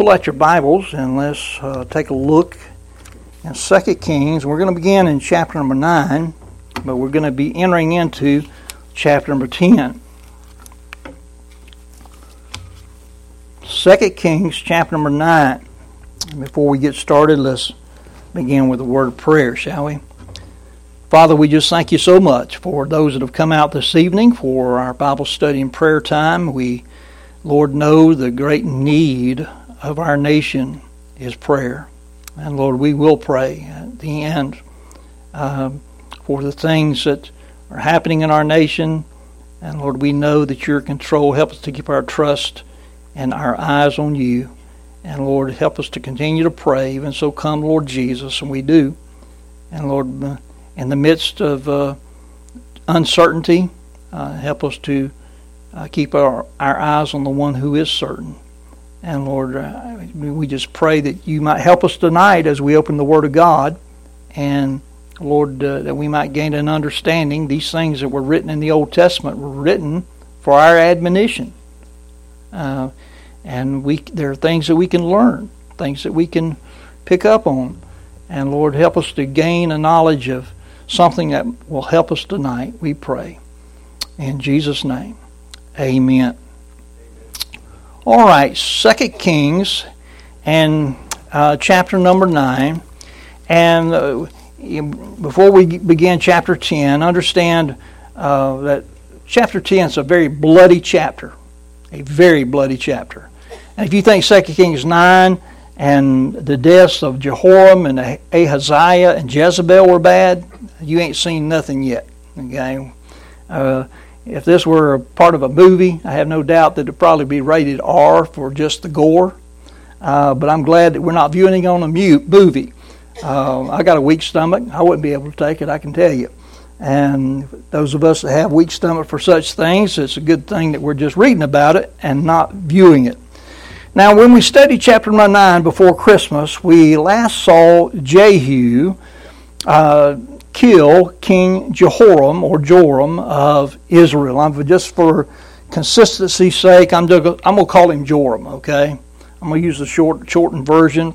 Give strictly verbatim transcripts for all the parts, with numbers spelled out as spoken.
pull out your Bibles and let's uh, take a look in Second Kings. We're going to begin in chapter number nine, but we're going to be entering into chapter number ten. Second Kings chapter number nine. Before we get started, let's begin with a word of prayer, shall we? Father, we just thank you so much for those that have come out this evening for our Bible study and prayer time. We, Lord, know the great need of our nation is prayer. And Lord, we will pray at the end uh, for the things that are happening in our nation. And Lord, we know that you're in control. Help us to keep our trust and our eyes on you. And Lord, help us to continue to pray. Even so, come, Lord Jesus, and we do. And Lord, in the midst of uh, uncertainty, uh, help us to uh, keep our, our eyes on the one who is certain. And Lord, uh, we just pray that you might help us tonight as we open the Word of God. And Lord, uh, that we might gain an understanding. These things that were written in the Old Testament were written for our admonition. Uh, and we there are things that we can learn, things that we can pick up on. And Lord, help us to gain a knowledge of something that will help us tonight, we pray. In Jesus' name, amen. All right, Second Kings and uh, chapter number nine. And uh, before we begin chapter ten, understand uh, that chapter ten is a very bloody chapter. A very bloody chapter. And if you think Second Kings nine and the deaths of Jehoram and Ahaziah and Jezebel were bad, you ain't seen nothing yet. Okay? Uh, if this were a part of a movie, I have no doubt that it would probably be rated R for just the gore. Uh, but I'm glad that we're not viewing it on a mute movie. Uh, I got a weak stomach. I wouldn't be able to take it, I can tell you. And those of us that have weak stomach for such things, it's a good thing that we're just reading about it and not viewing it. Now, when we studied chapter number nine before Christmas, we last saw Jehu uh, kill King Jehoram or Joram of Israel. I'm, just for consistency's sake, I'm, I'm going to call him Joram, okay? I'm going to use the short, shortened version.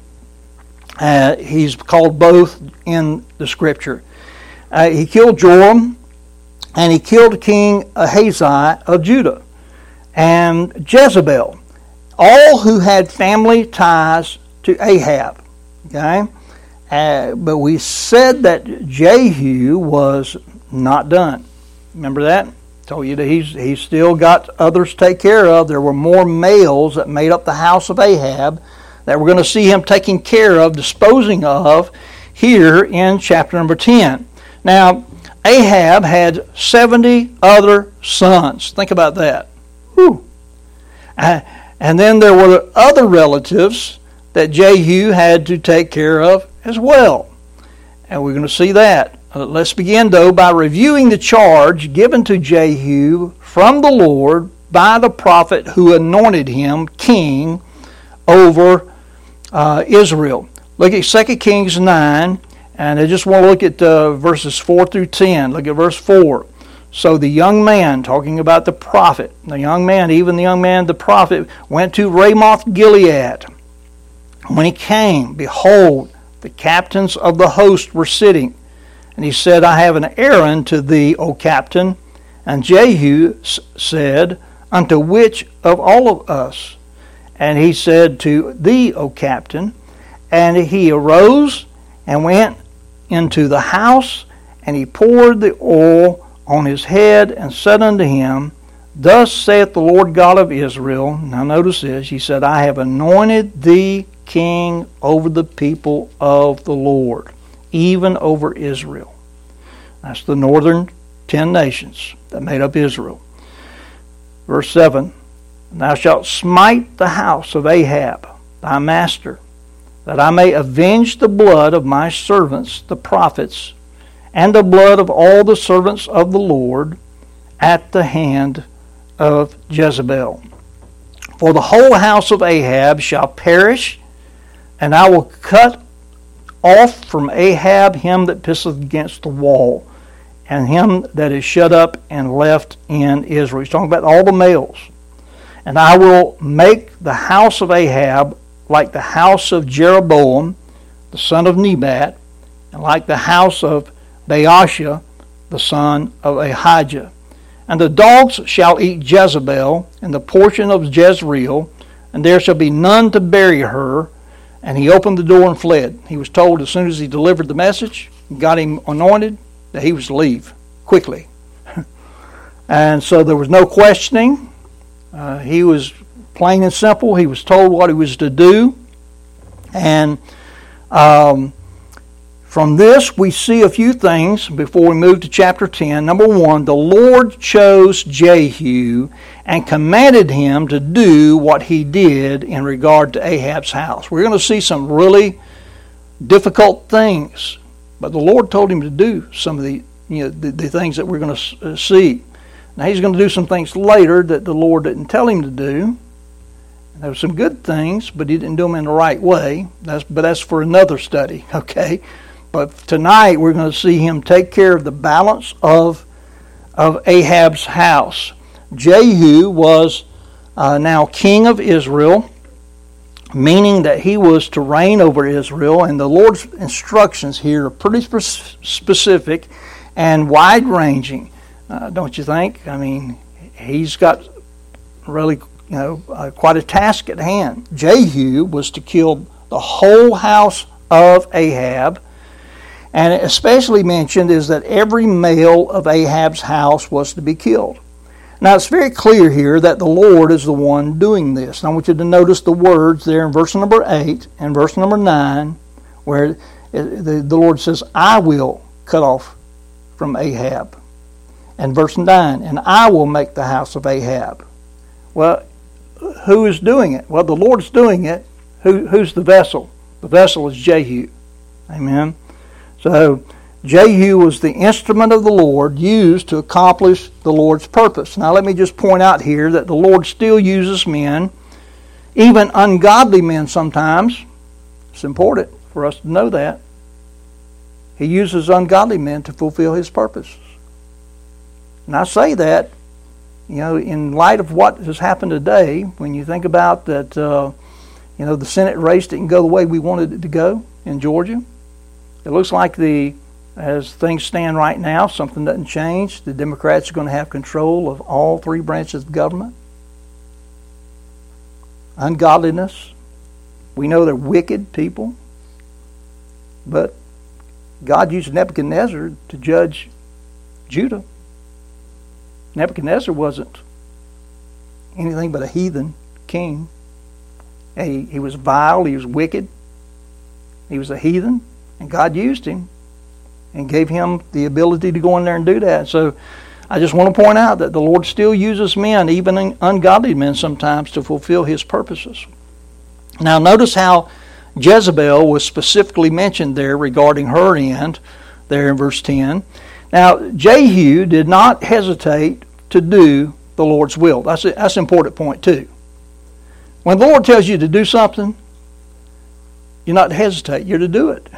Uh, he's called both in the Scripture. Uh, he killed Joram, and he killed King Ahaziah of Judah, and Jezebel, all who had family ties to Ahab. Okay, uh, but we said that Jehu was not done. Remember that? Told you that he's he's still got others to take care of. There were more males that made up the house of Ahab that we're going to see him taking care of, disposing of, here in chapter number ten. Now, Ahab had seventy other sons. Think about that. Whew. Uh, and then there were other relatives that Jehu had to take care of as well. And we're going to see that. Uh, let's begin, though, by reviewing the charge given to Jehu from the Lord by the prophet who anointed him king over uh, Israel. Look at Second Kings nine. And I just want to look at uh, verses four through ten. Look at verse four. So the young man, talking about the prophet, the young man, even the young man, the prophet, went to Ramoth Gilead. When he came, behold, the captains of the host were sitting. And he said, I have an errand to thee, O captain. And Jehu said, unto which of all of us? And he said, to thee, O captain. And he arose and went into the house, and he poured the oil on his head, and said unto him, Thus saith the Lord God of Israel. Now notice this. He said, I have anointed thee king over the people of the Lord, even over Israel. That's the northern ten nations that made up Israel. Verse seven, Thou shalt smite the house of Ahab, thy master, that I may avenge the blood of my servants, the prophets, and the blood of all the servants of the Lord at the hand of Jezebel. For the whole house of Ahab shall perish, and I will cut off from Ahab him that pisseth against the wall, and him that is shut up and left in Israel. He's talking about all the males. And I will make the house of Ahab like the house of Jeroboam, the son of Nebat, and like the house of Baasha, the son of Ahijah. And the dogs shall eat Jezebel, and the portion of Jezreel, and there shall be none to bury her. And he opened the door and fled. He was told as soon as he delivered the message, got him anointed, that he was to leave quickly. And so there was no questioning. Uh, he was plain and simple. He was told what he was to do. And um, from this, we see a few things before we move to chapter ten. Number one, the Lord chose Jehu and commanded him to do what he did in regard to Ahab's house. We're going to see some really difficult things, but the Lord told him to do some of the, you know, the, the things that we're going to see. Now, he's going to do some things later that the Lord didn't tell him to do. There were some good things, but he didn't do them in the right way. That's, but that's for another study, okay? But tonight we're going to see him take care of the balance of, of Ahab's house. Jehu was uh, now king of Israel, meaning that he was to reign over Israel. And the Lord's instructions here are pretty specific and wide-ranging, uh, don't you think? I mean, he's got really, you know, uh, quite a task at hand. Jehu was to kill the whole house of Ahab. And especially mentioned is that every male of Ahab's house was to be killed. Now it's very clear here that the Lord is the one doing this. And I want you to notice the words there in verse number eight and verse number nine, where the, the Lord says, I will cut off from Ahab. And verse nine, and I will make the house of Ahab. Well, who is doing it? Well, the Lord's doing it. Who, who's the vessel? The vessel is Jehu. Amen. So Jehu was the instrument of the Lord used to accomplish the Lord's purpose. Now let me just point out here that the Lord still uses men, even ungodly men sometimes. It's important for us to know that. He uses ungodly men to fulfill His purposes. And I say that, you know, in light of what has happened today, when you think about that, uh, you know, the Senate race didn't go the way we wanted it to go in Georgia. It looks like the, as things stand right now, something doesn't change. The Democrats are going to have control of all three branches of government. Ungodliness. We know they're wicked people. But God used Nebuchadnezzar to judge Judah. Nebuchadnezzar wasn't anything but a heathen king. He, he was vile. He was wicked. He was a heathen. And God used him and gave him the ability to go in there and do that. So I just want to point out that the Lord still uses men, even ungodly men sometimes, to fulfill His purposes. Now notice how Jezebel was specifically mentioned there regarding her end, there in verse ten. Now Jehu did not hesitate to do the Lord's will. That's, a, that's an important point too. When the Lord tells you to do something, you're not to hesitate. You're to do it.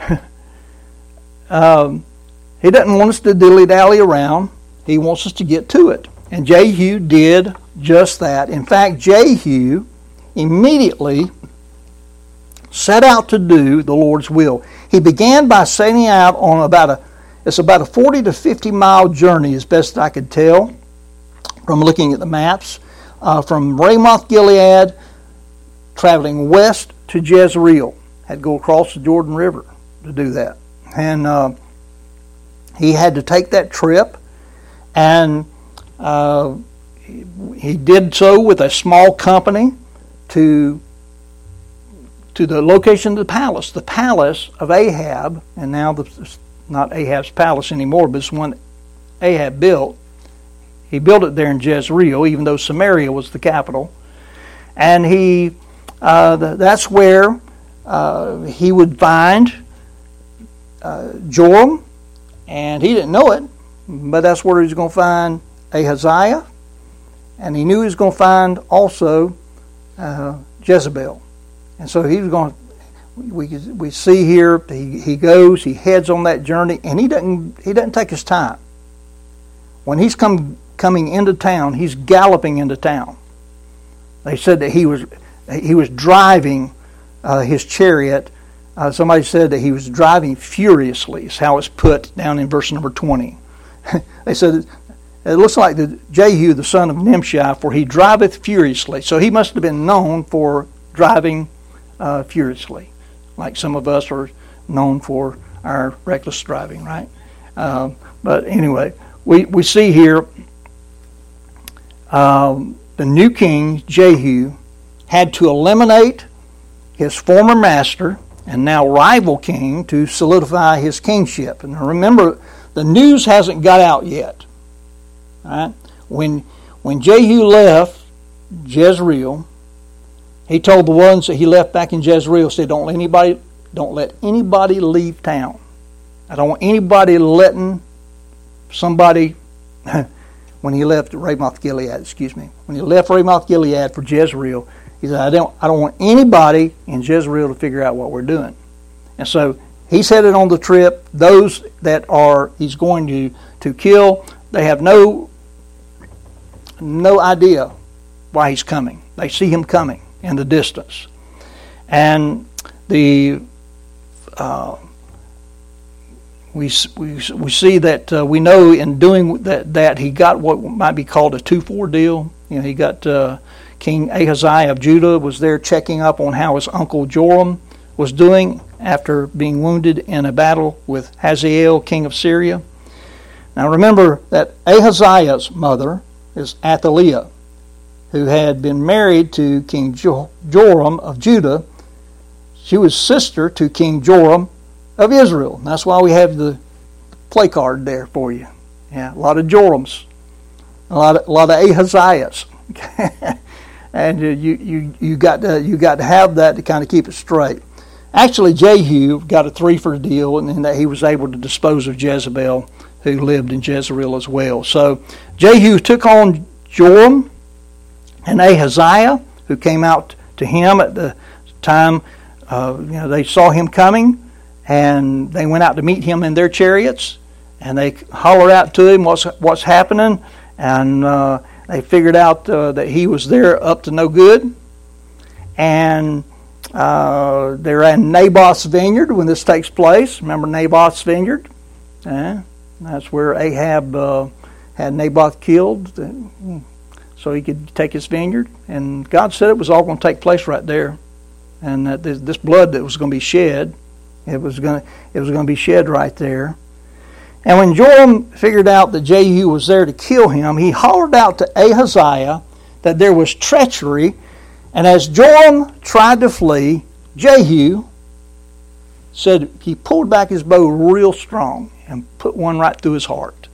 um, he doesn't want us to dilly-dally around. He wants us to get to it. And Jehu did just that. In fact, Jehu immediately set out to do the Lord's will. He began by setting out on about a, it's about a forty to fifty mile journey, as best I could tell from looking at the maps, uh, from Ramoth Gilead, traveling west to Jezreel. Had to go across the Jordan River to do that. And uh, he had to take that trip, and uh, he did so with a small company to, to the location of the palace, the palace of Ahab, and now the, not Ahab's palace anymore, but it's one Ahab built. He built it there in Jezreel, even though Samaria was the capital. And he uh, that's where Uh, he would find uh, Joram, and he didn't know it, but that's where he was going to find Ahaziah, and he knew he was going to find also uh, Jezebel. And so he was going to, we we see here, he, he goes, he heads on that journey, and he doesn't he doesn't take his time. When he's come coming into town, he's galloping into town. They said that he was he was driving uh, his chariot. Uh, somebody said that he was driving furiously, is how it's put down in verse number twenty. They said, it looks like the Jehu, the son of Nimshi, for he driveth furiously. So he must have been known for driving uh, furiously, like some of us are known for our reckless driving, right? Uh, but anyway, we, we see here um, the new king, Jehu, had to eliminate his former master and now rival king to solidify his kingship. And remember, the news hasn't got out yet. Right? When when Jehu left Jezreel, he told the ones that he left back in Jezreel, said, "Don't let anybody, don't let anybody leave town. I don't want anybody letting somebody." When he left Ramoth Gilead, excuse me, when he left Ramoth Gilead for Jezreel, he said, "I don't, I don't want anybody in Jezreel to figure out what we're doing." And so he's headed on the trip. Those that are he's going to to kill, they have no no idea why he's coming. They see him coming in the distance. And the uh, we, we we see that uh, we know in doing that that he got what might be called a two four deal. You know, he got uh, King Ahaziah of Judah was there checking up on how his uncle Joram was doing after being wounded in a battle with Hazael, king of Syria. Now remember that Ahaziah's mother is Athaliah, who had been married to King Joram of Judah. She was sister to King Joram of Israel. That's why we have the play card there for you. Yeah, a lot of Jorams, a lot of, a lot of Ahaziahs, and you you you got to, you got to have that to kind of keep it straight. Actually, Jehu got a three for a deal, and in that he was able to dispose of Jezebel, who lived in Jezreel as well. So Jehu took on Joram and Ahaziah, who came out to him at the time. Uh, you know, they saw him coming, and they went out to meet him in their chariots, and they hollered out to him what's what's happening, and uh, they figured out uh, that he was there up to no good, and uh, they're in Naboth's vineyard when this takes place. Remember Naboth's vineyard? Uh, that's where Ahab uh, had Naboth killed, so he could take his vineyard, and God said it was all going to take place right there. And that this blood that was going to be shed, it was going to, it was going to be shed right there. And when Joram figured out that Jehu was there to kill him, he hollered out to Ahaziah that there was treachery. And as Joram tried to flee, Jehu said he pulled back his bow real strong and put one right through his heart.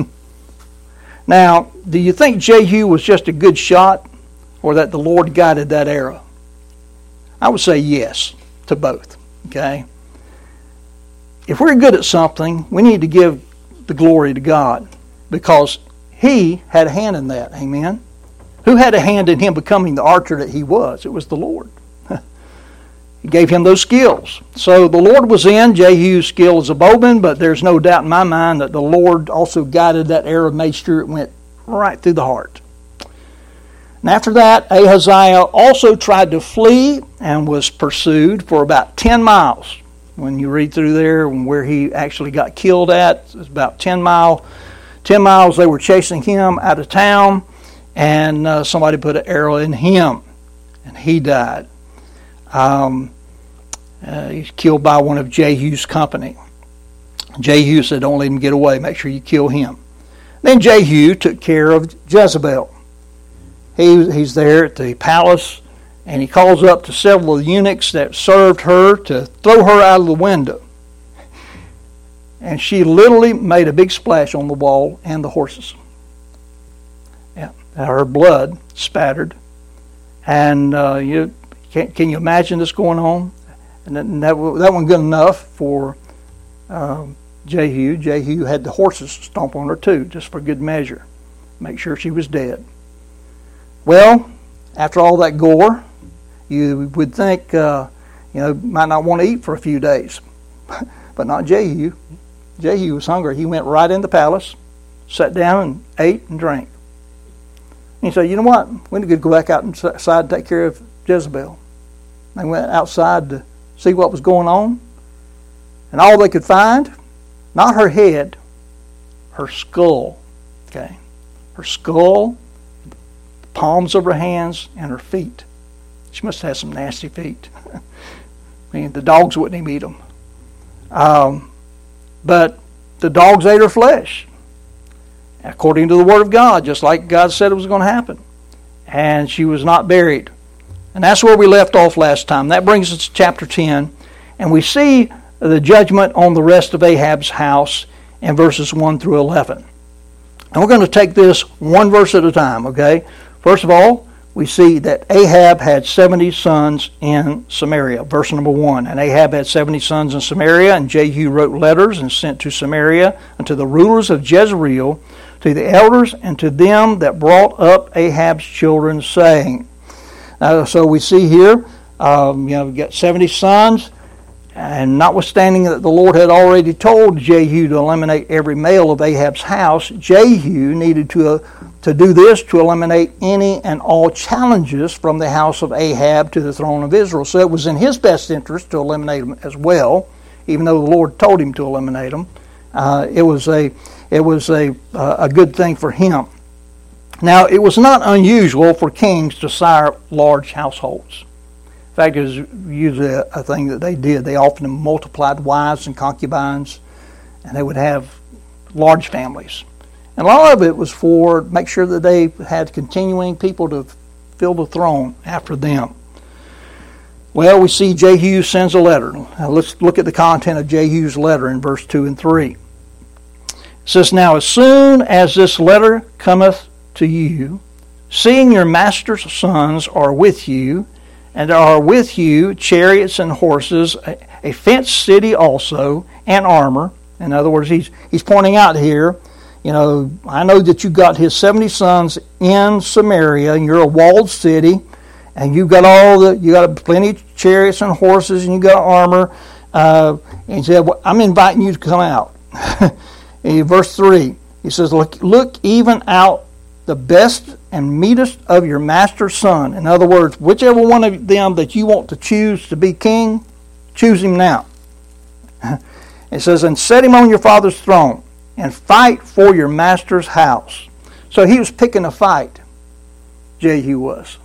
Now, do you think Jehu was just a good shot, or that the Lord guided that arrow? I would say yes to both, okay? If we're good at something, we need to give the glory to God, because He had a hand in that, amen? Who had a hand in him becoming the archer that he was? It was the Lord. He gave him those skills. So the Lord was in Jehu's skill as a bowman, but there's no doubt in my mind that the Lord also guided that arrow and made sure it went right through the heart. And after that, Ahaziah also tried to flee and was pursued for about ten miles. When you read through there where he actually got killed at, it's about ten miles. ten miles they were chasing him out of town, and uh, somebody put an arrow in him, and he died. Um, uh, he's killed by one of Jehu's company. Jehu said, don't let him get away. Make sure you kill him. Then Jehu took care of Jezebel. He, he's there at the palace, and he calls up to several of the eunuchs that served her to throw her out of the window. And she literally made a big splash on the wall and the horses. Yeah, her blood spattered. And uh, you can, can you imagine this going on? And that, that, that wasn't good enough for um, Jehu. Jehu had the horses stomp on her too, just for good measure. Make sure she was dead. Well, after all that gore, you would think, uh, you know, might not want to eat for a few days. But not Jehu. Jehu was hungry. He went right in the palace, sat down and ate and drank. And he said, you know what? We need to go back out inside and take care of Jezebel. They went outside to see what was going on. And all they could find, not her head, her skull. Okay, her skull, the palms of her hands, and her feet. She must have had some nasty feet. I mean, the dogs wouldn't even eat them. Um, but the dogs ate her flesh, according to the Word of God, just like God said it was going to happen. And she was not buried. And that's where we left off last time. That brings us to chapter ten. And we see the judgment on the rest of Ahab's house in verses one through eleven. And we're going to take this one verse at a time, okay? First of all, we see that Ahab had seventy sons in Samaria. Verse number one. And Ahab had seventy sons in Samaria, and Jehu wrote letters and sent to Samaria unto the rulers of Jezreel, to the elders, and to them that brought up Ahab's children, saying. Uh, so we see here, um, you know, we've got seventy sons, and notwithstanding that the Lord had already told Jehu to eliminate every male of Ahab's house, Jehu needed to uh, to do this to eliminate any and all challenges from the house of Ahab to the throne of Israel. So it was in his best interest to eliminate them as well, even though the Lord told him to eliminate them. Uh, it was a it was a uh, a good thing for him. Now, it was not unusual for kings to sire large households. In fact, it was usually a, a thing that they did. They often multiplied wives and concubines, and they would have large families. And a lot of it was for make sure that they had continuing people to fill the throne after them. Well, we see Jehu sends a letter. Now, let's look at the content of Jehu's letter in verse two and three. It says, Now as soon as this letter cometh to you, seeing your master's sons are with you, and are with you chariots and horses, a, a fenced city also, and armor. In other words, he's he's pointing out here, you know, I know that you got his seventy sons in Samaria, and you're a walled city, and you've got all the, you got plenty of chariots and horses, and you got armor. Uh, and he said, well, I'm inviting you to come out. In verse three, he says, look, look even out the best and meetest of your master's son. In other words, whichever one of them that you want to choose to be king, choose him now. It says, and set him on your father's throne, and fight for your master's house. So he was picking a fight, Jehu was.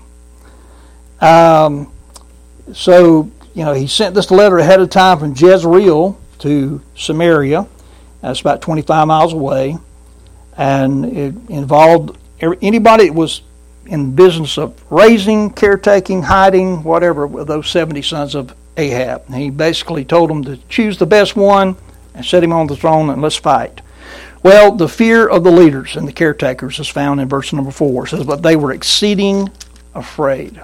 Um, so, you know, he sent this letter ahead of time from Jezreel to Samaria. That's about twenty-five miles away. And it involved anybody that was in the business of raising, caretaking, hiding, whatever, with those seventy sons of Ahab. And he basically told them to choose the best one and set him on the throne and let's fight. Well, the fear of the leaders and the caretakers is found in verse number four. It says, But they were exceeding afraid,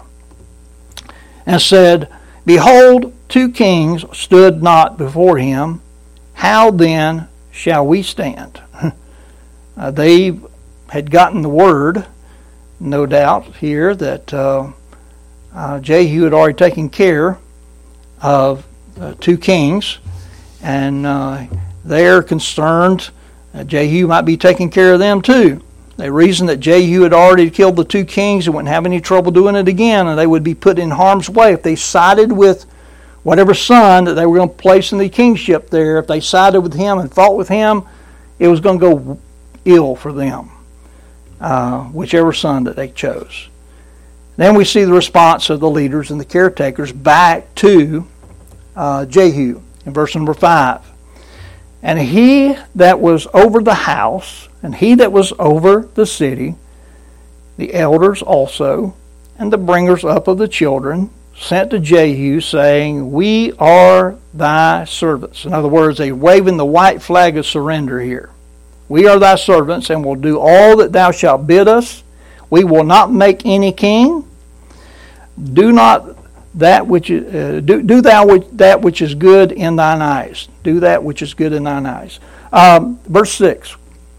and said, Behold, two kings stood not before him. How then shall we stand? uh, they had gotten the word, no doubt, here that uh, uh, Jehu had already taken care of uh, two kings, and uh, they're concerned that Jehu might be taking care of them too. They reasoned that Jehu had already killed the two kings and wouldn't have any trouble doing it again, and they would be put in harm's way if they sided with whatever son that they were going to place in the kingship there. If they sided with him and fought with him, it was going to go ill for them. Uh, whichever son that they chose. Then we see the response of the leaders and the caretakers back to uh, Jehu in verse number five. And he that was over the house, and he that was over the city, the elders also, and the bringers up of the children, sent to Jehu, saying, We are thy servants. In other words, they're waving the white flag of surrender here. We are thy servants, and will do all that thou shalt bid us. We will not make any king. Do not that which uh, do do thou which, that which is good in thine eyes. Do that which is good in thine eyes. Um, verse six.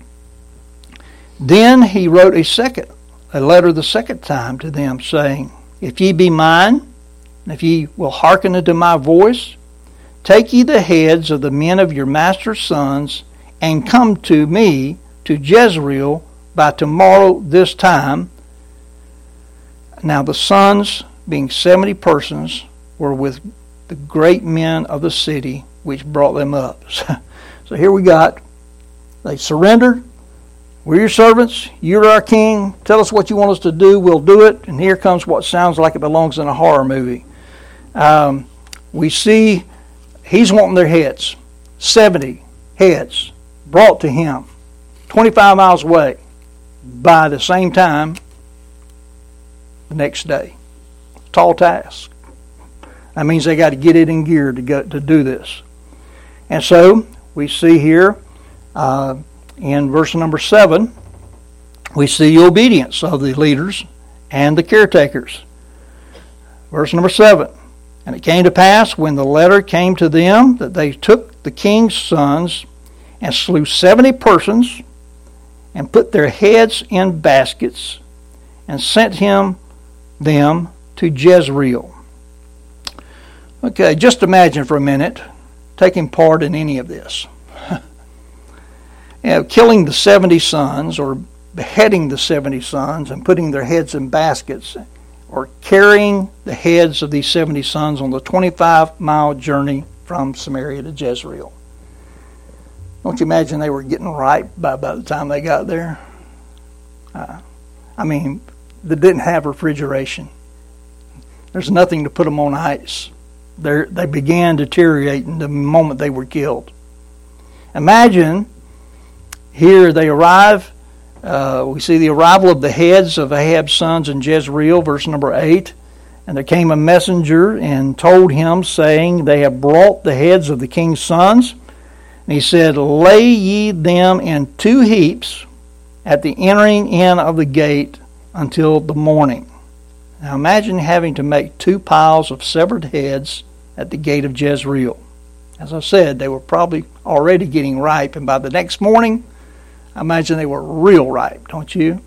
Then he wrote a second, a letter the second time to them, saying, If ye be mine, and if ye will hearken unto my voice, take ye the heads of the men of your master's sons, and come to me to Jezreel by tomorrow this time. Now the sons, being seventy persons, were with the great men of the city which brought them up. So here we got, they surrendered. We're your servants. You're our king. Tell us what you want us to do. We'll do it. And here comes what sounds like it belongs in a horror movie. Um, we see he's wanting their heads. seventy heads brought to him twenty-five miles away by the same time the next day. Tall task. That means they got to get it in gear to go to do this. And so we see here uh, in verse number seven, we see the obedience of the leaders and the caretakers. Verse number seven. And it came to pass when the letter came to them that they took the king's sons and slew seventy persons and put their heads in baskets and sent him them to Jezreel. Okay, just imagine for a minute taking part in any of this. You know, killing the seventy sons or beheading the seventy sons and putting their heads in baskets, or carrying the heads of these seventy sons on the twenty-five mile journey from Samaria to Jezreel. Don't you imagine they were getting ripe by, by the time they got there? Uh, I mean, they didn't have refrigeration. There's nothing to put them on ice. They're, they began deteriorating the moment they were killed. Imagine, here they arrive. Uh, we see the arrival of the heads of Ahab's sons in Jezreel, verse number eight. And there came a messenger and told him, saying, they have brought the heads of the king's sons. And he said, lay ye them in two heaps at the entering in of the gate until the morning. Now imagine having to make two piles of severed heads at the gate of Jezreel. As I said, they were probably already getting ripe, and by the next morning, I imagine they were real ripe, don't you?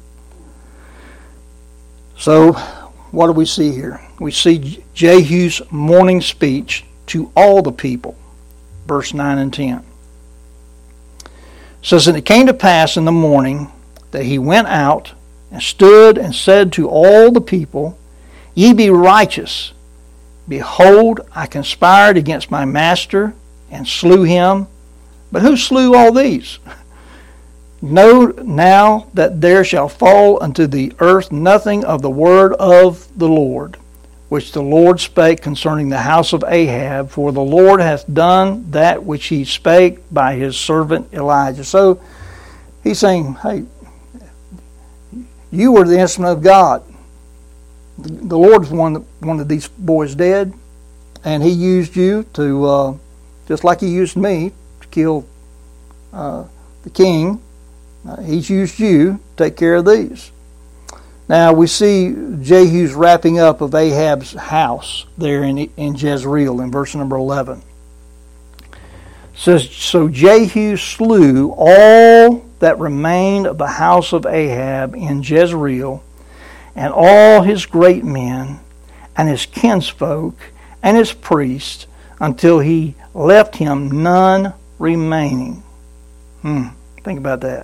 So, what do we see here? We see Jehu's morning speech to all the people, verse nine and ten. It says, and it came to pass in the morning that he went out and stood and said to all the people, ye be righteous. Behold, I conspired against my master and slew him. But who slew all these? Know now that there shall fall unto the earth nothing of the word of the Lord, which the Lord spake concerning the house of Ahab, for the Lord hath done that which he spake by his servant Elijah. So he's saying, hey, you were the instrument of God. The Lord's one that wanted these boys dead, and he used you to, uh, just like he used me to kill uh, the king. Uh, he's used you to take care of these. Now we see Jehu's wrapping up of Ahab's house there in, in Jezreel in verse number eleven. It says, so Jehu slew all that remained of the house of Ahab in Jezreel, and all his great men, and his kinsfolk, and his priests, until he left him none remaining. Hmm, think about that.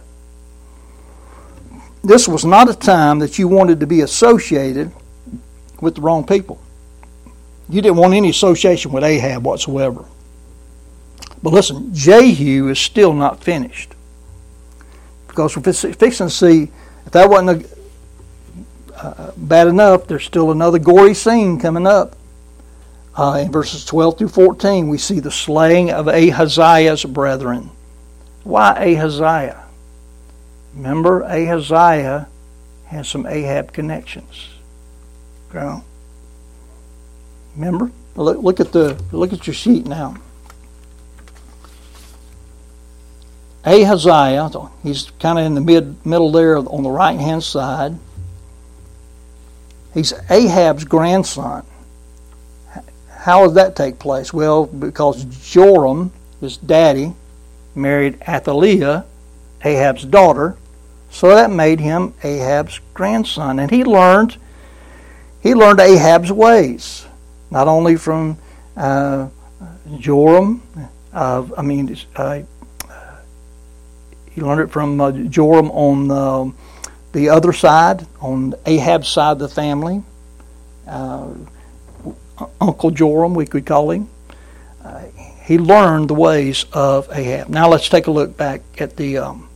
This was not a time that you wanted to be associated with the wrong people. You didn't want any association with Ahab whatsoever. But listen, Jehu is still not finished. Because we're fixing to see, if that wasn't a, uh, bad enough, there's still another gory scene coming up. Uh, in verses twelve through fourteen, we see the slaying of Ahaziah's brethren. Why Ahaziah? Remember, Ahaziah has some Ahab connections. Okay. Remember? Look, look at the look at your sheet now. Ahaziah, he's kind of in the mid middle there on the right hand side. He's Ahab's grandson. How did that take place? Well, because Joram, his daddy, married Athaliah, Ahab's daughter, so that made him Ahab's grandson, and he learned he learned Ahab's ways, not only from uh, Joram. Uh, I mean, uh, he learned it from uh, Joram on uh, the other side, on Ahab's side of the family. Uh, Uncle Joram, we could call him. Uh, he learned the ways of Ahab. Now let's take a look back at the um,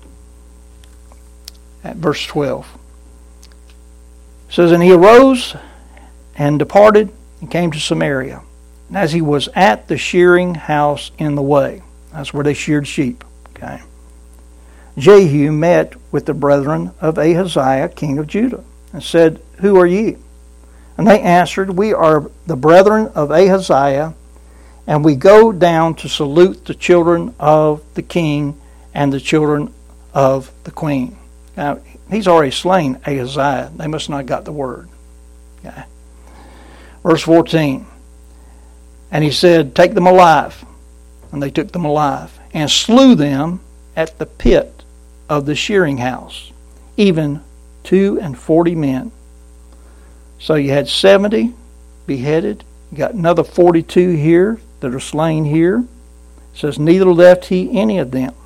at verse twelve. It says, "And he arose and departed and came to Samaria. And as he was at the shearing house in the way," that's where they sheared sheep, okay, "Jehu met with the brethren of Ahaziah, king of Judah, and said, Who are ye? And they answered, We are the brethren of Ahaziah, and we go down to salute the children of the king and the children of the queen." Now, he's already slain Ahaziah. They must not have got the word. Okay. Verse fourteen. "And he said, Take them alive. And they took them alive, and slew them at the pit of the shearing house, even two and forty men." So you had seventy beheaded. You got another forty-two here that are slain here. It says, "Neither left he any of them."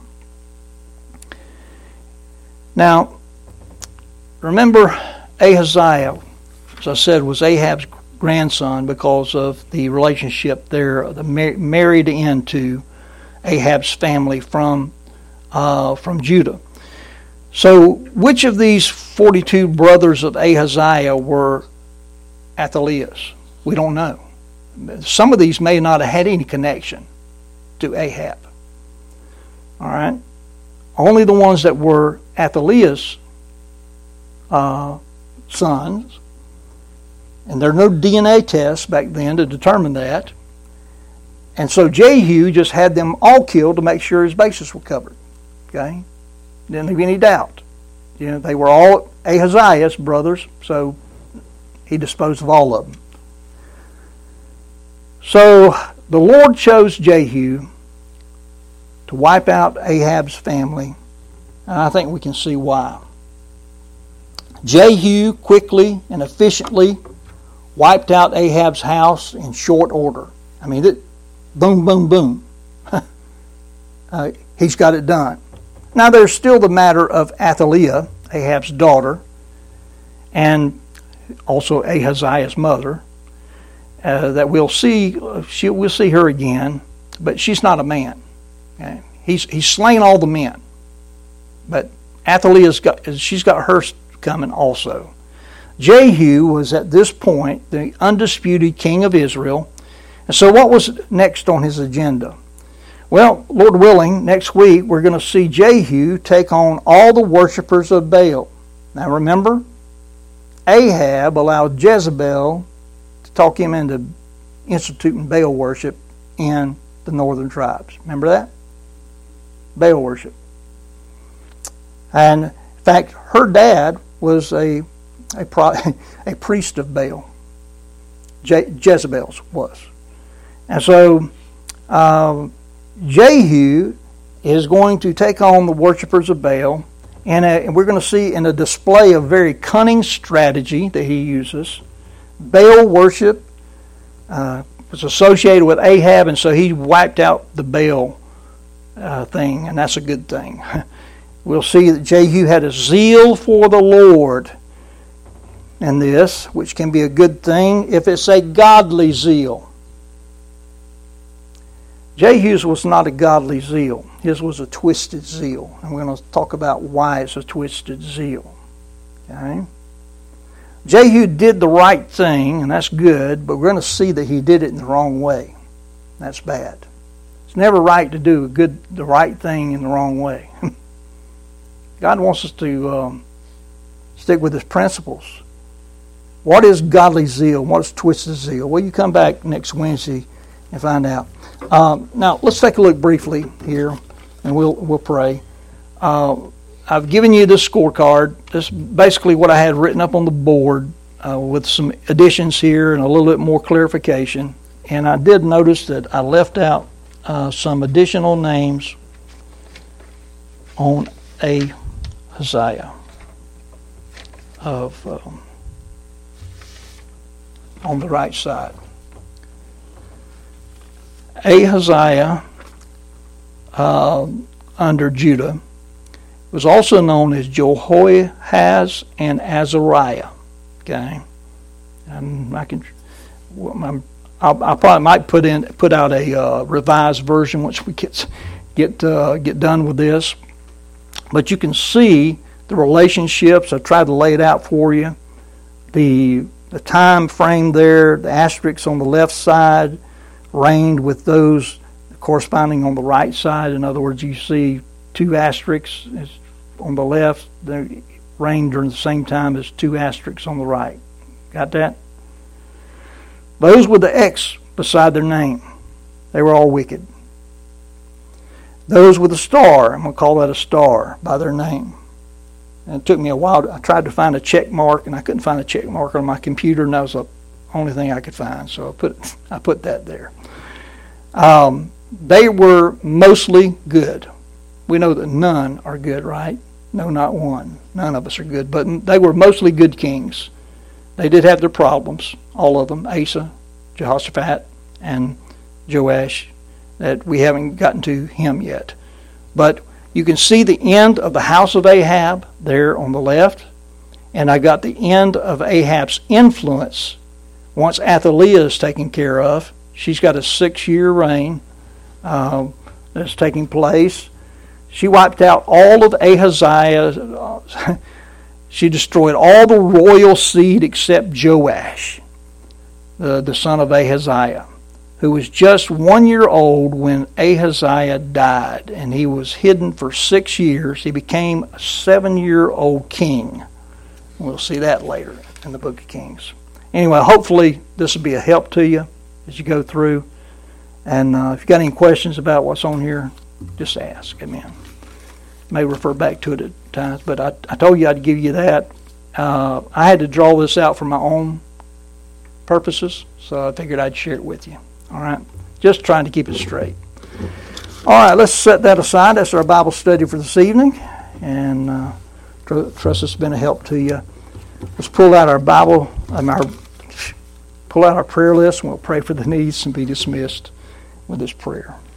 Now, remember Ahaziah, as I said, was Ahab's grandson because of the relationship there, the mar- married into Ahab's family from uh, from Judah. So, which of these forty-two brothers of Ahaziah were Athaliah's? We don't know. Some of these may not have had any connection to Ahab. All right? Only the ones that were Athaliah's uh, sons, and there are no D N A tests back then to determine that. And so Jehu just had them all killed to make sure his bases were covered. Okay? Didn't leave any doubt. You know, they were all Ahaziah's brothers, so he disposed of all of them. So the Lord chose Jehu to wipe out Ahab's family, and I think we can see why. Jehu quickly and efficiently wiped out Ahab's house in short order. I mean, it, boom, boom, boom. uh, he's got it done. Now there's still the matter of Athaliah, Ahab's daughter, and also Ahaziah's mother, uh, that we'll see. She, we'll see her again, but she's not a man. Okay? He's he's slain all the men, but Athaliah's got she's got hers coming also. Jehu was at this point the undisputed king of Israel, and so what was next on his agenda? Well, Lord willing, next week we're going to see Jehu take on all the worshipers of Baal. Now remember, Ahab allowed Jezebel to talk him into instituting Baal worship in the northern tribes. Remember that? Baal worship. And in fact, her dad was a a, pro, a priest of Baal. Je, Jezebel's was. And so uh, Jehu is going to take on the worshipers of Baal, and, uh, and we're going to see in a display of very cunning strategy that he uses. Baal worship uh, was associated with Ahab, and so he wiped out the Baal uh, thing, and that's a good thing. We'll see that Jehu had a zeal for the Lord in this, which can be a good thing if it's a godly zeal. Jehu's was not a godly zeal. His was a twisted zeal. And we're going to talk about why it's a twisted zeal. Okay? Jehu did the right thing, and that's good, but we're going to see that he did it in the wrong way. That's bad. It's never right to do a good, the right thing in the wrong way. God wants us to um, stick with His principles. What is godly zeal? What is twisted zeal? Well, you come back next Wednesday and find out. Um, now, let's take a look briefly here, and we'll we'll pray. Uh, I've given you this scorecard. This is basically what I had written up on the board uh, with some additions here and a little bit more clarification. And I did notice that I left out uh, some additional names on Ahaziah of um, on the right side. Ahaziah uh, under Judah was also known as Jehoahaz and Azariah. Okay, and I can. I'm, I'll, I probably might put in put out a uh, revised version once we get get uh, get done with this. But you can see the relationships. I tried to lay it out for you. The the time frame there, the asterisks on the left side reigned with those corresponding on the right side. In other words, you see two asterisks on the left, they reigned during the same time as two asterisks on the right. Got that? Those with the X beside their name, they were all wicked. Those with a star, I'm going to call that a star by their name. And it took me a while. I tried to find a check mark, and I couldn't find a check mark on my computer, and that was the only thing I could find. So I put I put that there. Um, they were mostly good. We know that none are good, right? No, not one. None of us are good. But they were mostly good kings. They did have their problems, all of them. Asa, Jehoshaphat, and Joash, that we haven't gotten to him yet. But you can see the end of the house of Ahab there on the left. And I got the end of Ahab's influence once Athaliah is taken care of. She's got a six-year reign uh, that's taking place. She wiped out all of Ahaziah. She destroyed all the royal seed except Joash, the, the son of Ahaziah, who was just one year old when Ahaziah died, and he was hidden for six years. He became a seven-year-old king. We'll see that later in the book of Kings. Anyway, hopefully this will be a help to you as you go through. And uh, if you've got any questions about what's on here, just ask. Amen. May refer back to it at times, but I, I told you I'd give you that. Uh, I had to draw this out for my own purposes, so I figured I'd share it with you. All right? Just trying to keep it straight. All right, let's set that aside. That's our Bible study for this evening, and uh, tr- trust it's been a help to you. Let's pull out our Bible, um, our pull out our prayer list, and we'll pray for the needs and be dismissed with this prayer.